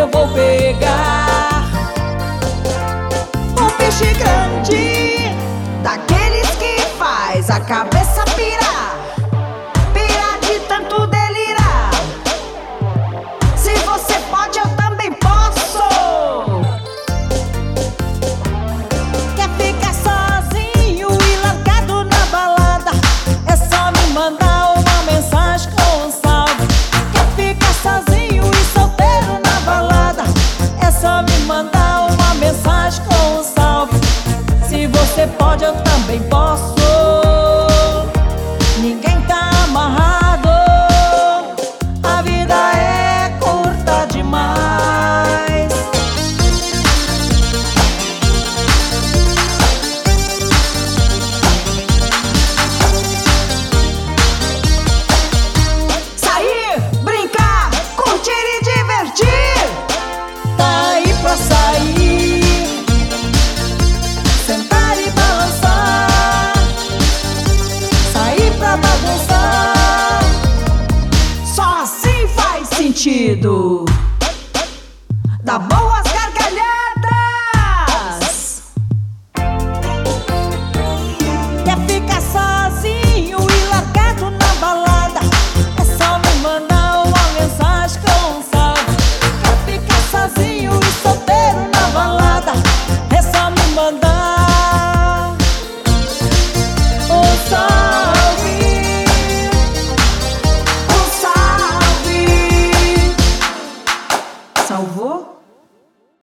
eu vou pegar um peixe grande, daqueles que faz a cabeça pirar, pirar de tanto delirar. Se você pode, eu também posso. Quer ficar sozinho e largado na balada? É só me mandar uma mensagem com um salve. Quer ficar sozinho e solteiro na balada? É só me mandar uma mensagem com um salve. Se você pode, eu também posso. Ninguém tá amarrado, a vida é curta demais. Sair, brincar, curtir e divertir. Tá aí pra sair, sentar e balançar, sair pra bagunçar. Só assim faz sentido.